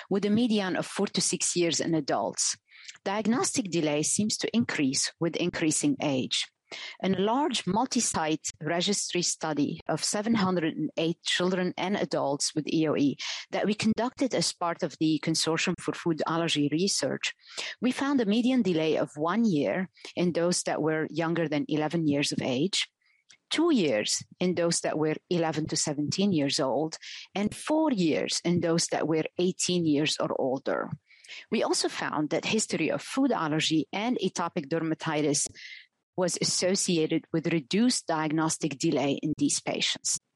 with a median of 4 to 6 years in adults. Diagnostic delay seems to increase with increasing age. In a large multi-site registry study of 708 children and adults with EOE that we conducted as part of the Consortium for Food Allergy Research, we found a median delay of 1 year in those that were younger than 11 years of age, 2 years in those that were 11 to 17 years old, and 4 years in those that were 18 years or older. We also found that history of food allergy and atopic dermatitis was associated with reduced diagnostic delay in these patients.